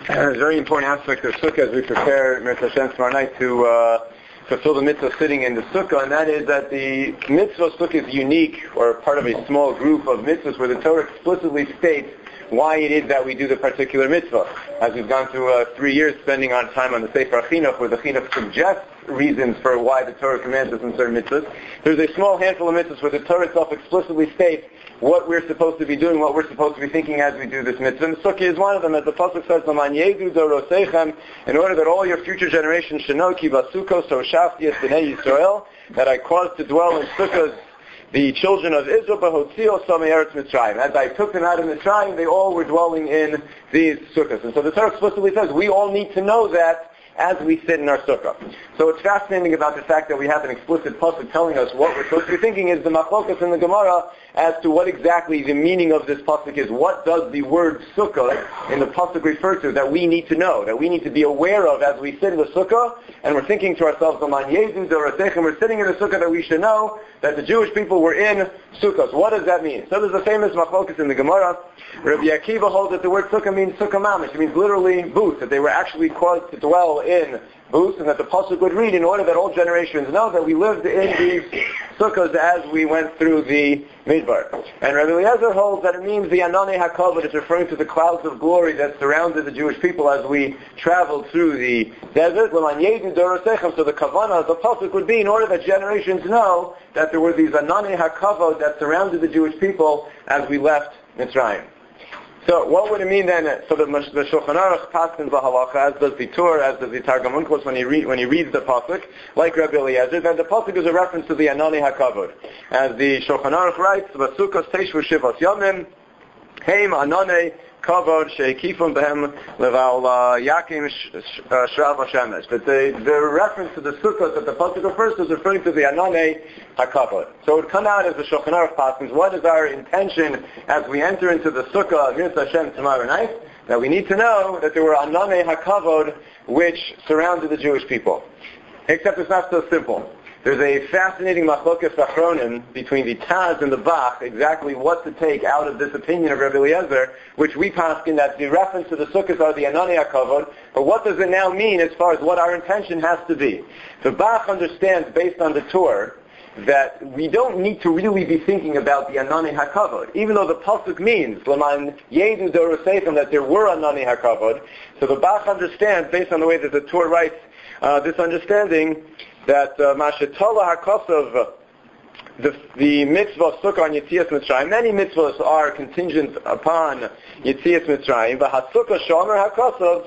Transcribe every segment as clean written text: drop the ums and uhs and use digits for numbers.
A very important aspect of Sukkah as we prepare Mitzvah Hashem tomorrow night to fulfill the mitzvah sitting in the Sukkah, and that is that the mitzvah Sukkah is unique, or part of a small group of mitzvahs where the Torah explicitly states why it is that we do the particular mitzvah. As we've gone through 3 years spending on time on the Sefer Chinuch, where the Chinuch suggests reasons for why the Torah commands us in certain mitzvahs, there's a small handful of mitzvahs where the Torah itself explicitly states what we're supposed to be doing, what we're supposed to be thinking as we do this mitzvah. And the Sukkah is one of them, as the Pasuk says, "Laman yedu dorosechem," in order that all your future generations should know, "Ki basukos shafti es bnei Yisrael," that I caused to dwell in Sukkahs the children of Israel, "Bahotzio samei eretz Mitzrayim." As I took them out of Mitzrayim, they all were dwelling in these Sukkahs. And so the Torah explicitly says we all need to know that as we sit in our sukkah. So what's fascinating about the fact that we have an explicit pasuk telling us what we're supposed to be thinking is the machlokas in the Gemara as to what exactly the meaning of this pasuk is. What does the word sukkah in the pasuk refer to that we need to know, that we need to be aware of as we sit in the sukkah, and we're thinking to ourselves, "Aman yedu dorosechem," we're sitting in the sukkah, that we should know that the Jewish people were in sukkahs. What does that mean? So there's a famous machlokas in the Gemara. Rabbi Akiva holds that the word sukkah means sukkah mamish. It means literally booths, that they were actually caused to dwell in booths, and that the pasuk would read in order that all generations know that we lived in these sukkahs as we went through the midbar. And Rabbi Eliezer holds that it means the Ananei HaKavod. It's referring to the clouds of glory that surrounded the Jewish people as we traveled through the desert. L'man yedu dorosechem. So the kavanah of the pasuk would be in order that generations know that there were these Ananei HaKavod that surrounded the Jewish people as we left Mitzrayim. So what would it mean then? So the Shulchan Aruch passes the halacha, as does the Tur, as does the Targum Onkelos when he reads the pasuk, like Rabbi Eliezer, that the pasuk is a reference to the Ananei HaKavod. As the Shulchan Aruch writes, "V'sukkos teishvu shivos yomim, heim Ananei Kavod sheikifum behem leval yakim shrav hashemesh." But the reference to the sukkah that the pasuk refers to is referring to the Ananei HaKavod. So it would come out as the Shulchan Aruch passes, what is our intention as we enter into the sukkah of Mitzvah Hashem tomorrow night? That we need to know that there were Ananei HaKavod which surrounded the Jewish people. Except it's not so simple. There's a fascinating machlokas achronim between the Taz and the Bach, exactly what to take out of this opinion of Rabbi Eliezer, which we paskin that the reference to the sukkahs are the Ananei HaKavod, but what does it now mean as far as what our intention has to be? The Bach understands, based on the Torah, that we don't need to really be thinking about the Ananei HaKavod, even though the pasuk means Laman yedu dorosechem, that there were Ananei HaKavod. So the Bach understands, based on the way that the Torah writes this understanding, that Mashetala HaKosov, the mitzvah of Sukkah on Yetzias Mitzrayim, many mitzvahs are contingent upon Yetzias Mitzrayim, but HaSukkah Shomer HaKosov,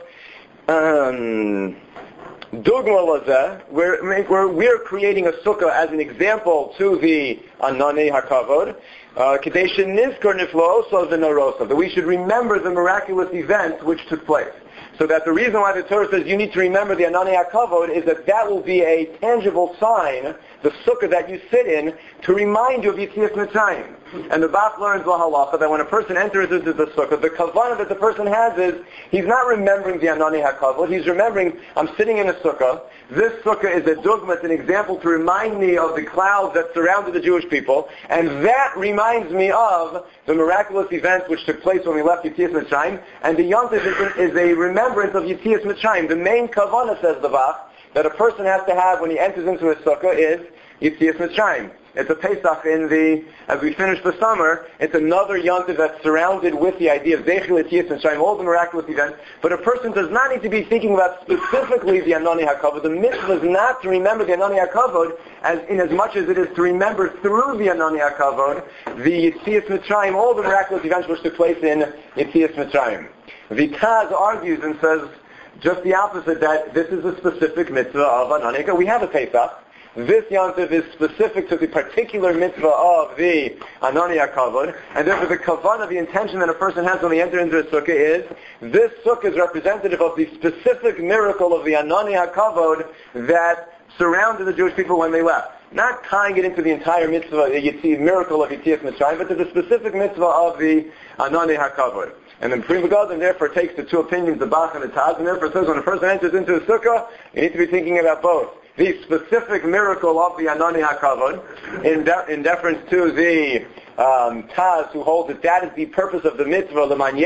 Dugma Lazeh, we're creating a Sukkah as an example to the Ananei HaKavod, Kadesh Nizkor Niflo Osov V'Narosov, that we should remember the miraculous events which took place. So that the reason why the Torah says you need to remember the Ananei HaKavod is that will be a tangible sign, the sukkah that you sit in, to remind you of Yetzias Mitzrayim. And the Bach learns la halacha that when a person enters into the sukkah, the kavanah that the person has is, he's not remembering the Ananei HaKavod, he's remembering, I'm sitting in a sukkah, this sukkah is a dogma, it's an example to remind me of the clouds that surrounded the Jewish people, and that reminds me of the miraculous events which took place when we left Yetzias Mitzrayim, and the Yom Tov is a remembrance of Yetzias Mitzrayim. The main kavanah, says the Bach, that a person has to have when he enters into his sukkah is Yetzias Mitzrayim. It's a Pesach as we finish the summer, it's another Yom Tov that's surrounded with the idea of Zeichel Yetzias Mitzrayim, all the miraculous events, but a person does not need to be thinking about specifically the Ananei HaKavod. The mitzvah is not to remember the Ananei HaKavod as much as it is to remember through the Ananei HaKavod the Yetzias Mitzrayim, all the miraculous events which took place in Yetzias Mitzrayim. The Taz argues and says just the opposite, that this is a specific mitzvah of Ananei HaKavod. We have a Pesach. This Yom Tov is specific to the particular mitzvah of the Ananei HaKavod, and therefore the kavanah, the intention that a person has when they enter into a sukkah is, this sukkah is representative of the specific miracle of the Ananei HaKavod that surrounded the Jewish people when they left. Not tying it into the entire mitzvah, the miracle of Yetzias Mitzrayim, but to the specific mitzvah of the Ananei HaKavod. And then Pri Megadim therefore takes the two opinions, the Bach and the Taz, and therefore says when a person enters into a sukkah, you need to be thinking about both. The specific miracle of the Ananei HaKavod, in deference to the Taz, who holds that is the purpose of the mitzvah,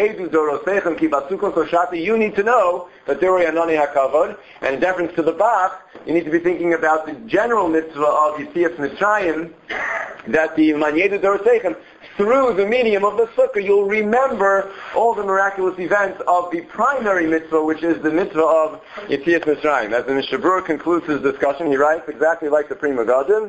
you need to know that there were Anani HaKavod, and in deference to the Bach, you need to be thinking about the general mitzvah of Yetzias Mitzrayim, that the Manyedu Dorosechem, through the medium of the sukkah, you'll remember all the miraculous events of the primary mitzvah, which is the mitzvah of Yetzias Mitzrayim. As the Mishnah Berurah concludes his discussion, he writes exactly like the Pri Megadim,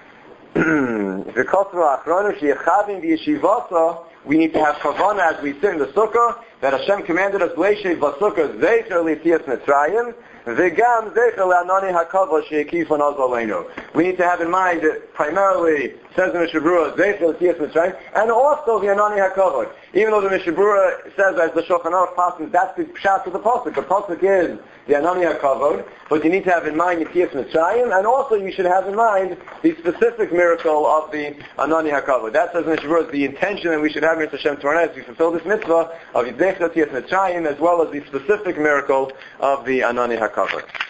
we need to have kavanah as we sit in the sukkah, that Hashem commanded us, Leishev v'sukkah zecher l'Yetzias Mitzrayim, v'gam zecher l'Anani HaKavod she'ekifon az aleinu. We need to have in mind that primarily, says the Mishnah Berurah, zecher l'Yetzias Mitzrayim, and also the Anani HaKavod. Even though the Mishnah Berurah says, as the Shulchan Aruch passes, that's the pshat of the pasuk. The pasuk is the Anani HaKavod, but you need to have in mind Yetzias Mitzrayim, and also you should have in mind the specific miracle of the Anani HaKavod. That, says the Mishnah Berurah, is the intention that we should have in Hashem tomorrow night as we fulfill this mitzvah of Yetzias Mitzrayim, as well as the specific miracle of the Anani HaKavod.